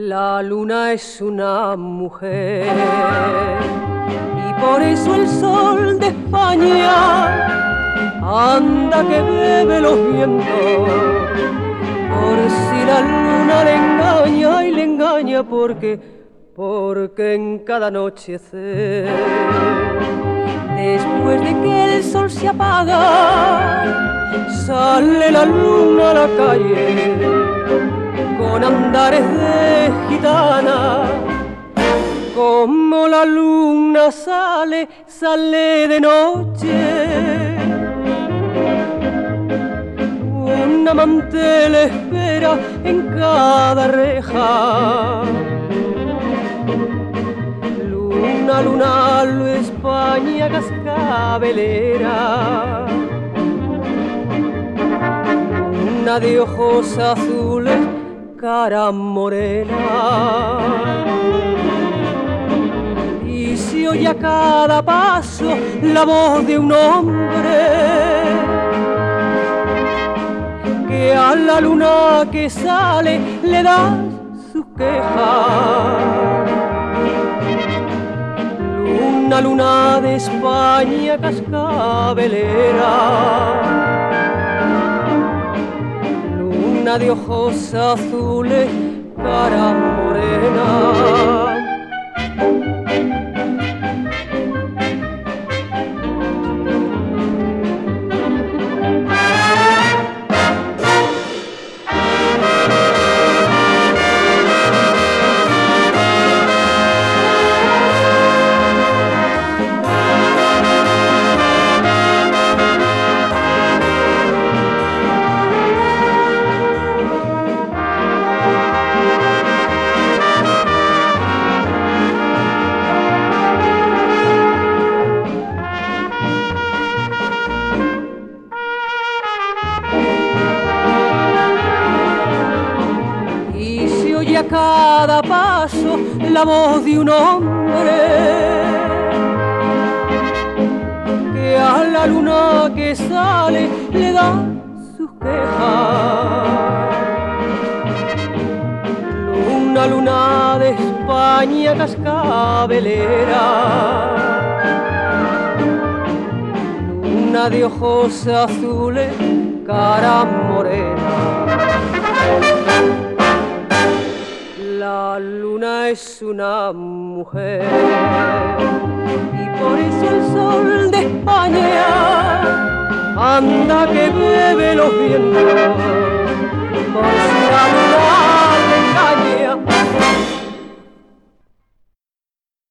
La luna es una mujer y por eso el sol de España anda que bebe los vientos. Por si la luna le engaña y le engaña porque en cada anochecer, después de que el sol se apaga, sale la luna a la calle con andares de gitana. Como la luna sale de noche, un amante le espera en cada reja. Luna, luna, lo España cascabelera, luna de ojos azules, cara morena. Y se oye a cada paso la voz de un hombre que a la luna que sale le da sus quejas. Luna, luna de España cascabelera, luna de ojos azules, cara morena. A cada paso la voz de un hombre que a la luna que sale le da sus quejas. Luna, luna de España cascabelera, luna de ojos azules, cara morena. La luna es una mujer y por eso el sol de España anda que bebe los vientos.